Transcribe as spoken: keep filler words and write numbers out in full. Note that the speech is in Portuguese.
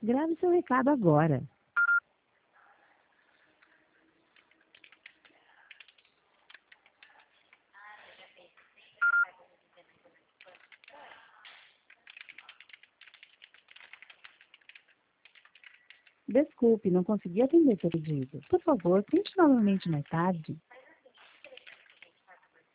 Grave seu recado agora. Desculpe, não consegui atender seu pedido. Por favor, tente novamente mais tarde.